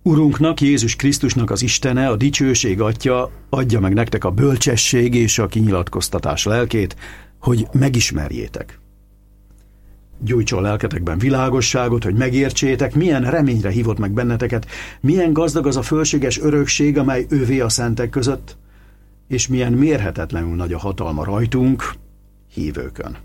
Urunknak, Jézus Krisztusnak az Istene, a dicsőség Atya adja meg nektek a bölcsesség és a kinyilatkoztatás lelkét, hogy megismerjétek. Gyújtson lelketekben világosságot, hogy megértsétek, milyen reményre hívott meg benneteket, milyen gazdag az a fölséges örökség, amely ővé a szentek között, és milyen mérhetetlenül nagy a hatalma rajtunk, hívőkön.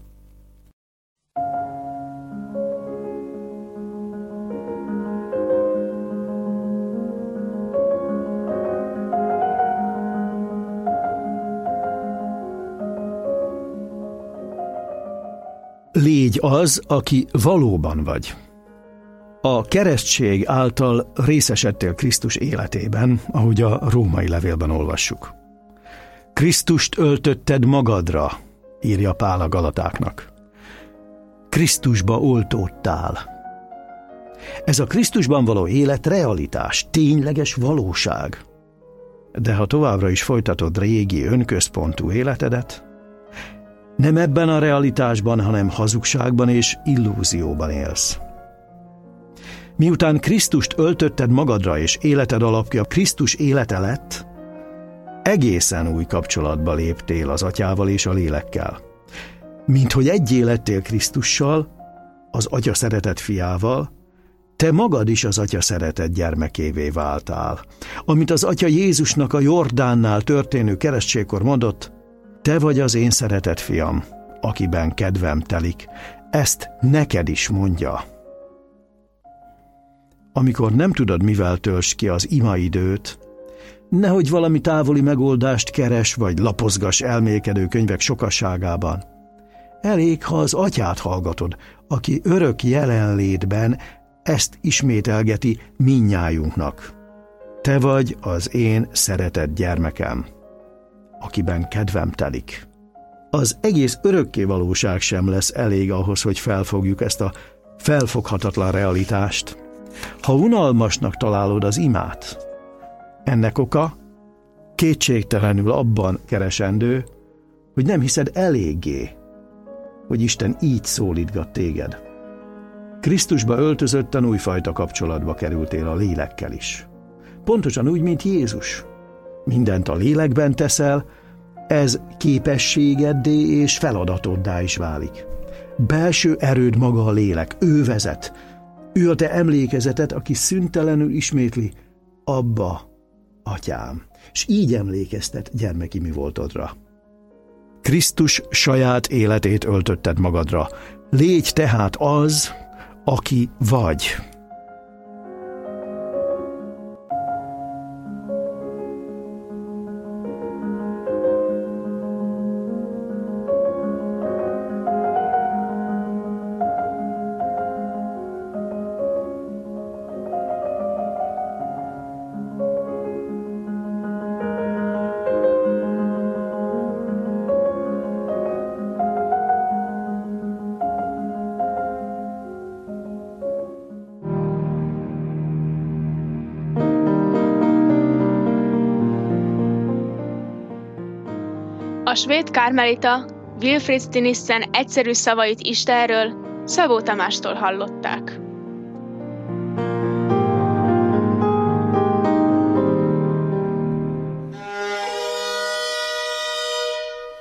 Légy az, aki valóban vagy. A keresztség által részesedtél Krisztus életében, ahogy a római levélben olvassuk. Krisztust öltötted magadra, írja Pál a Galatáknak. Krisztusba oltódtál. Ez a Krisztusban való élet realitás, tényleges valóság. De ha továbbra is folytatod régi önközpontú életedet, nem ebben a realitásban, hanem hazugságban és illúzióban élsz. Miután Krisztust öltötted magadra és életed alapja Krisztus élete lett, egészen új kapcsolatba léptél az Atyával és a Lélekkel. Minthogy egyé lettél Krisztussal, az Atya szeretett fiával, te magad is az Atya szeretett gyermekévé váltál. Amit az Atya Jézusnak a Jordánnál történő keresztségkor mondott, te vagy az én szeretett fiam, akiben kedvem telik, ezt neked is mondja. Amikor nem tudod, mivel töltsd ki az imaidőt, nehogy valami távoli megoldást keres, vagy lapozgass elmélkedő könyvek sokasságában. Elég, ha az Atyát hallgatod, aki örök jelenlétben ezt ismételgeti mindnyájunknak. Te vagy az én szeretett gyermekem, akiben kedvem telik. Az egész örökké valóság sem lesz elég ahhoz, hogy felfogjuk ezt a felfoghatatlan realitást. Ha unalmasnak találod az imát, ennek oka kétségtelenül abban keresendő, hogy nem hiszed eléggé, hogy Isten így szólítgat téged. Krisztusba öltözötten újfajta kapcsolatba kerültél a lélekkel is. Pontosan úgy, mint Jézus. Mindent a lélekben teszel, ez képességeddé és feladatoddá is válik. Belső erőd maga a lélek, ő vezet. Ő a te emlékezeted, aki szüntelenül ismétli, Abba, Atyám, és így emlékeztet gyermeki mi voltodra. Krisztus saját életét öltötted magadra. Légy tehát az, aki vagy. A svéd karmelita Wilfrid Stinissen egyszerű szavait Istenről Szabó Tamástól hallották.